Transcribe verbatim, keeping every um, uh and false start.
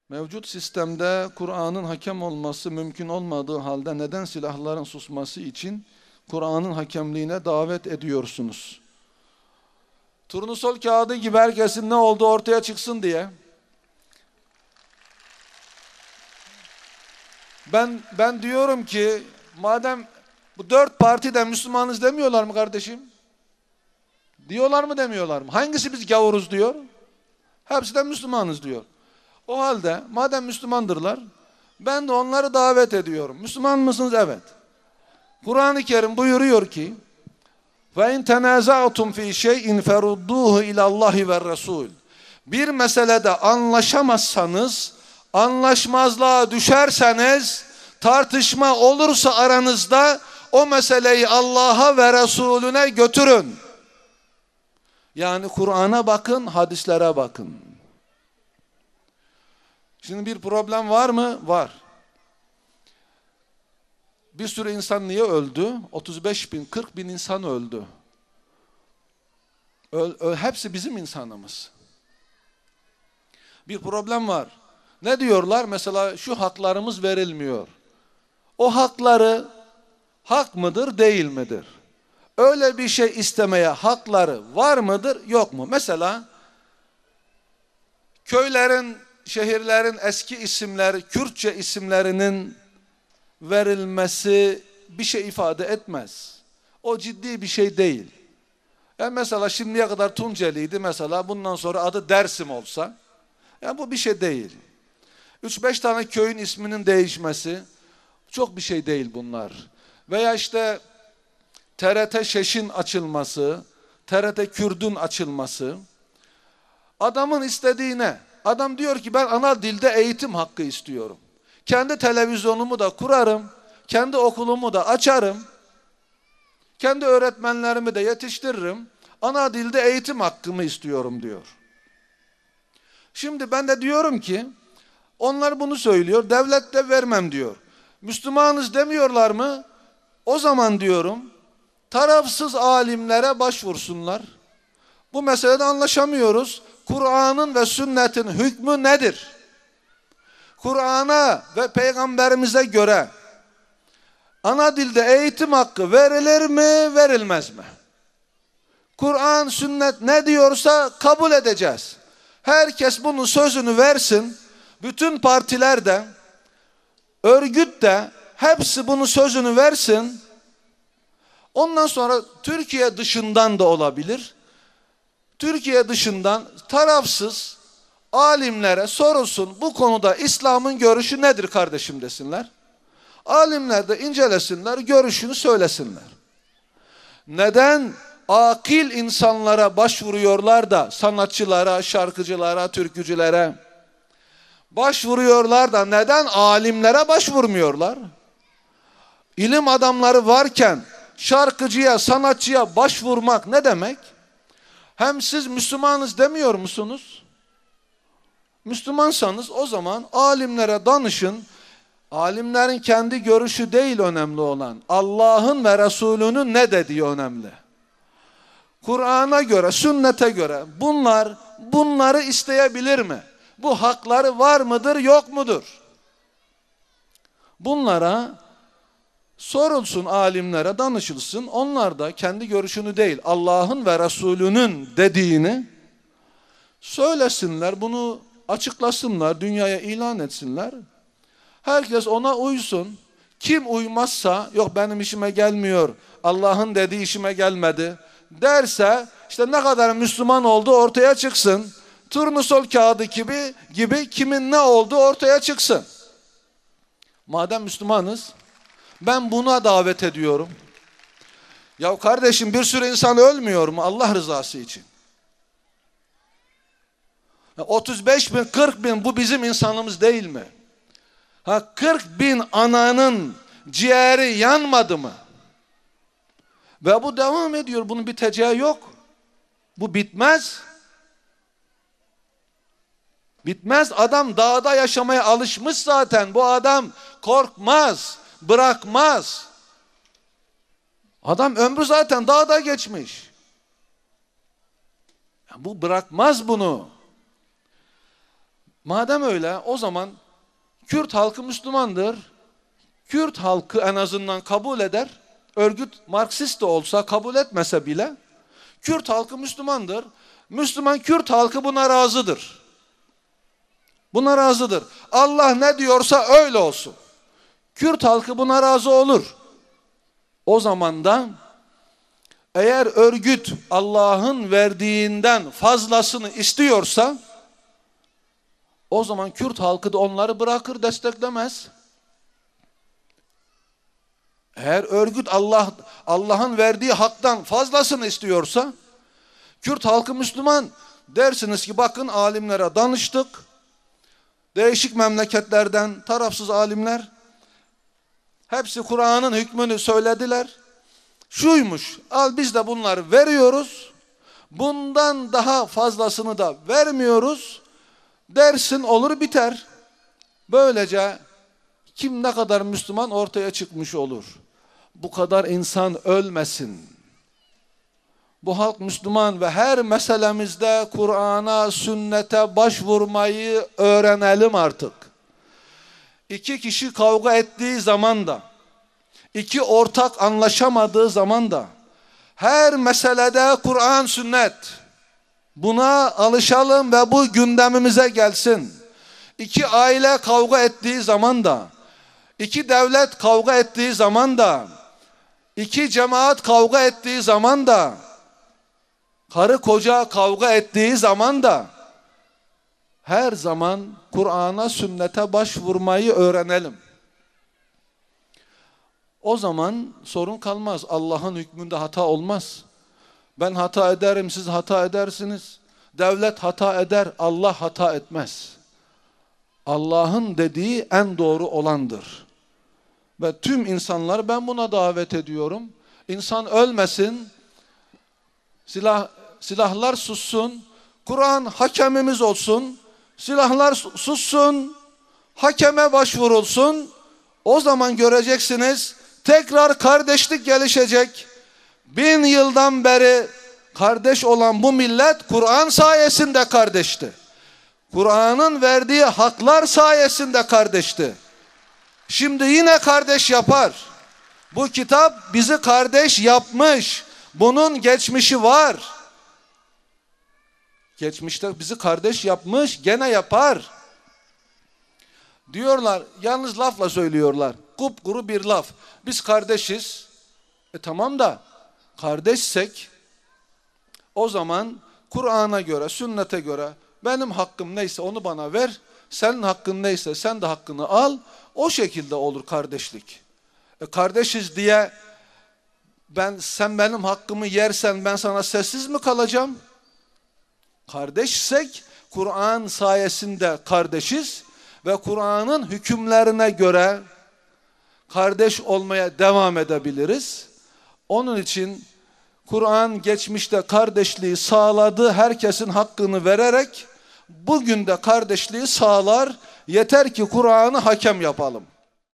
Mevcut sistemde Kur'an'ın hakem olması mümkün olmadığı halde neden silahların susması için Kur'an'ın hakemliğine davet ediyorsunuz? Turnusol kağıdı gibi herkesin ne olduğu ortaya çıksın diye. Ben ben diyorum ki madem bu dört parti de Müslümanız demiyorlar mı kardeşim? Diyorlar mı demiyorlar mı? Hangisi biz gavuruz diyor? Hepsi de Müslümanız diyor. O halde madem Müslümandırlar ben de onları davet ediyorum. Müslüman mısınız? Evet. Kur'an-ı Kerim buyuruyor ki وَاِنْ تَنَازَعْتُمْ ف۪ي شَيْءٍ فَرُدُّوهُ اِلَى اللّٰهِ وَالرَّسُولِ Bir meselede anlaşamazsanız, anlaşmazlığa düşerseniz, tartışma olursa aranızda o meseleyi Allah'a ve Resulüne götürün. Yani Kur'an'a bakın, hadislere bakın. Şimdi bir problem var mı? Var. Bir sürü insan niye öldü? otuz beş bin, kırk bin insan öldü. Öl, öl, hepsi bizim insanımız. Bir problem var. Ne diyorlar? Mesela şu haklarımız verilmiyor. O hakları hak mıdır, değil midir? Öyle bir şey istemeye hakları var mıdır, yok mu? Mesela köylerin, şehirlerin eski isimleri, Kürtçe isimlerinin verilmesi bir şey ifade etmez. O ciddi bir şey değil. Yani mesela şimdiye kadar Tunceli'ydi, mesela bundan sonra adı Dersim olsa, yani bu bir şey değil. Üç beş tane köyün isminin değişmesi çok bir şey değil bunlar. Veya işte T R T Şeş'in açılması, T R T Kürd'ün açılması. Adamın istediğine, adam diyor ki ben ana dilde eğitim hakkı istiyorum. Kendi televizyonumu da kurarım, kendi okulumu da açarım, kendi öğretmenlerimi de yetiştiririm, ana dilde eğitim hakkımı istiyorum diyor. Şimdi ben de diyorum ki, onlar bunu söylüyor, devlet de vermem diyor. Müslümanız demiyorlar mı? O zaman diyorum, tarafsız alimlere başvursunlar. Bu meselede anlaşamıyoruz. Kur'an'ın ve sünnetin hükmü nedir? Kur'an'a ve peygamberimize göre ana dilde eğitim hakkı verilir mi, verilmez mi? Kur'an, sünnet ne diyorsa kabul edeceğiz. Herkes bunun sözünü versin. Bütün partiler de, örgüt de hepsi bunun sözünü versin. Ondan sonra Türkiye dışından da olabilir. Türkiye dışından tarafsız alimlere sorulsun, bu konuda İslam'ın görüşü nedir kardeşim desinler. Alimler de incelesinler, görüşünü söylesinler. Neden akil insanlara başvuruyorlar da sanatçılara, şarkıcılara, türkücülere başvuruyorlar da neden alimlere başvurmuyorlar? İlim adamları varken şarkıcıya, sanatçıya başvurmak ne demek? Hem siz Müslümanız demiyor musunuz? Müslümansanız o zaman alimlere danışın. Alimlerin kendi görüşü değil önemli olan. Allah'ın ve Resulünün ne dediği önemli. Kur'an'a göre, sünnete göre bunlar bunları isteyebilir mi? Bu hakları var mıdır, yok mudur? Bunlara sorulsun, alimlere danışılsın. Onlar da kendi görüşünü değil, Allah'ın ve Resulünün dediğini söylesinler, bunu açıklasınlar, dünyaya ilan etsinler. Herkes ona uysun. Kim uymazsa, yok benim işime gelmiyor, Allah'ın dediği işime gelmedi derse, işte ne kadar Müslüman olduğu ortaya çıksın. Turnusol kağıdı gibi, gibi kimin ne olduğu ortaya çıksın. Madem Müslümanız, ben buna davet ediyorum. Ya kardeşim, bir sürü insan ölmüyor mu Allah rızası için? otuz beş bin, kırk bin bu bizim insanımız değil mi? Ha, kırk bin ananın ciğeri yanmadı mı? Ve bu devam ediyor. Bunun biteceği yok. Bu bitmez. Bitmez. Adam dağda yaşamaya alışmış zaten. Bu adam korkmaz, bırakmaz. Adam ömrü zaten dağda geçmiş. Bu bırakmaz bunu. Madem öyle, o zaman Kürt halkı Müslümandır. Kürt halkı en azından kabul eder. Örgüt Marksist de olsa kabul etmese bile Kürt halkı Müslümandır. Müslüman Kürt halkı buna razıdır. Buna razıdır. Allah ne diyorsa öyle olsun. Kürt halkı buna razı olur. O zaman da eğer örgüt Allah'ın verdiğinden fazlasını istiyorsa o zaman Kürt halkı da onları bırakır, desteklemez. Eğer örgüt Allah Allah'ın verdiği haktan fazlasını istiyorsa Kürt halkı Müslüman, dersiniz ki bakın alimlere danıştık. Değişik memleketlerden tarafsız alimler hepsi Kur'an'ın hükmünü söylediler. Şuymuş, al biz de bunları veriyoruz. Bundan daha fazlasını da vermiyoruz. Dersin olur biter. Böylece kim ne kadar Müslüman ortaya çıkmış olur. Bu kadar insan ölmesin. Bu halk Müslüman ve her meselemizde Kur'an'a, sünnete başvurmayı öğrenelim artık. İki kişi kavga ettiği zaman da, iki ortak anlaşamadığı zaman da, her meselede Kur'an, sünnet, buna alışalım ve bu gündemimize gelsin. İki aile kavga ettiği zaman da, iki devlet kavga ettiği zaman da, iki cemaat kavga ettiği zaman da, karı koca kavga ettiği zaman da her zaman Kur'an'a, sünnete başvurmayı öğrenelim. O zaman sorun kalmaz. Allah'ın hükmünde hata olmaz. Ben hata ederim, siz hata edersiniz. Devlet hata eder, Allah hata etmez. Allah'ın dediği en doğru olandır. Ve tüm insanları ben buna davet ediyorum. İnsan ölmesin, silah silahlar sussun, Kur'an hakemimiz olsun, silahlar sussun, hakeme başvurulsun. O zaman göreceksiniz tekrar kardeşlik gelişecek. Bin yıldan beri kardeş olan bu millet Kur'an sayesinde kardeşti. Kur'an'ın verdiği haklar sayesinde kardeşti. Şimdi yine kardeş yapar. Bu kitap bizi kardeş yapmış. Bunun geçmişi var. Geçmişte bizi kardeş yapmış, gene yapar. Diyorlar, yalnız lafla söylüyorlar. Kupkuru bir laf. Biz kardeşiz. E tamam da kardeşsek o zaman Kur'an'a göre, sünnete göre benim hakkım neyse onu bana ver. Senin hakkın neyse sen de hakkını al. O şekilde olur kardeşlik. E kardeşiz diye ben sen benim hakkımı yersen ben sana sessiz mi kalacağım? Kardeşsek Kur'an sayesinde kardeşiz ve Kur'an'ın hükümlerine göre kardeş olmaya devam edebiliriz. Onun için Kur'an geçmişte kardeşliği sağladı, herkesin hakkını vererek bugün de kardeşliği sağlar. Yeter ki Kur'an'ı hakem yapalım.